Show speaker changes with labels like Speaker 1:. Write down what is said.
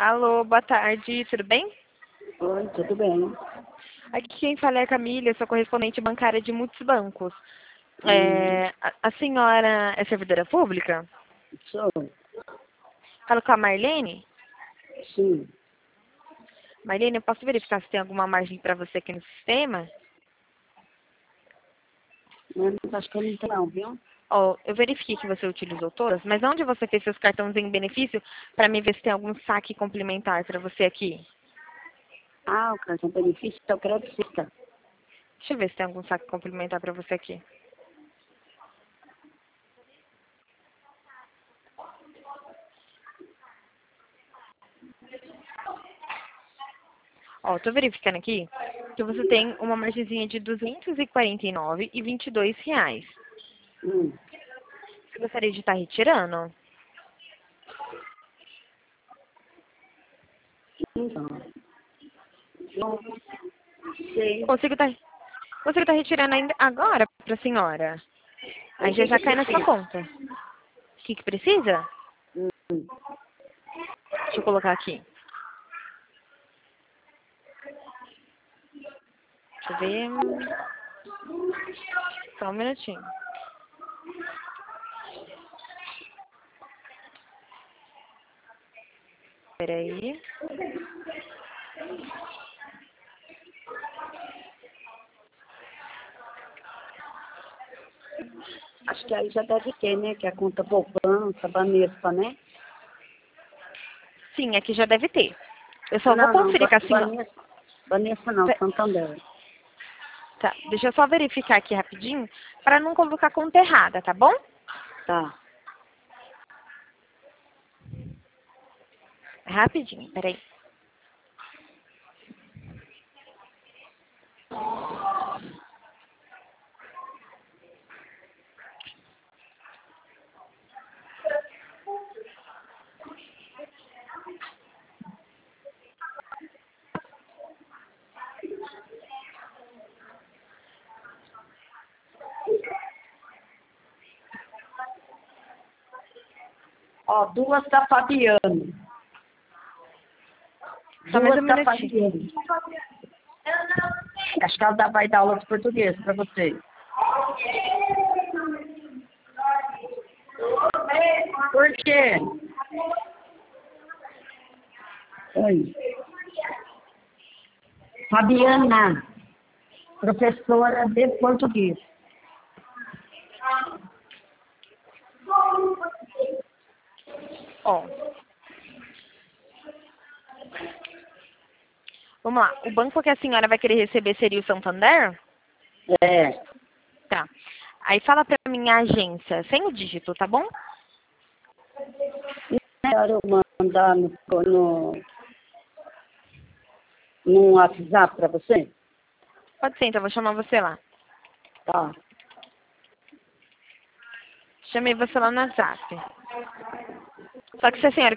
Speaker 1: Alô, boa tarde, tudo bem?
Speaker 2: Oi, tudo bem?
Speaker 1: Aqui quem fala é a Camila, eu sou correspondente bancária de muitos bancos. A senhora é servidora pública?
Speaker 2: Sou,
Speaker 1: Falo com a Marlene?
Speaker 2: sim.
Speaker 1: Marlene, eu posso verificar se tem alguma margem para você aqui no sistema?
Speaker 2: Eu acho que eu não tenho não, viu?
Speaker 1: Ó, eu verifiquei que você utilizou todas, mas onde você fez seus cartões em benefício para me ver se tem algum saque complementar para você aqui?
Speaker 2: Ah, o cartão benefício é o credicista.
Speaker 1: Deixa eu ver se tem algum saque complementar para você aqui. Ó, tô verificando aqui que você tem uma margenzinha de R$ 249,22.
Speaker 2: Hum,
Speaker 1: Você gostaria de estar retirando?
Speaker 2: então, não sei.
Speaker 1: Consigo estar retirando ainda agora para a senhora. Aí
Speaker 2: O que
Speaker 1: já
Speaker 2: que
Speaker 1: cai na sua
Speaker 2: precisa?
Speaker 1: conta. O que precisa?
Speaker 2: Hum,
Speaker 1: Deixa eu colocar aqui. Deixa eu ver. Só um minutinho. Peraí.
Speaker 2: acho que aí já deve ter, né? Que é a conta poupança, Banespa, né?
Speaker 1: Sim, aqui já deve ter. Eu só vou
Speaker 2: Não, não,
Speaker 1: conferir com a senhora.
Speaker 2: Banespa não, Santander.
Speaker 1: Tá, deixa eu só verificar aqui rapidinho para não colocar conta errada, tá bom?
Speaker 2: Tá.
Speaker 1: Rapidinho, peraí.
Speaker 2: Ó, duas da Fabiane.
Speaker 1: Só mais um
Speaker 2: Duas da
Speaker 1: minutinho.
Speaker 2: Fabiane. Acho que ela vai dar aula de português para você. Por quê? Oi. Fabiana, professora de português.
Speaker 1: Ó, vamos lá. O banco que a senhora vai querer receber seria o Santander?
Speaker 2: É.
Speaker 1: Tá. Aí fala pra mim a agência, sem o dígito, tá bom?
Speaker 2: Melhor eu mandar no WhatsApp para você?
Speaker 1: Pode ser, então eu vou chamar você lá.
Speaker 2: Tá.
Speaker 1: Chamei você lá no WhatsApp. Só que se a senhora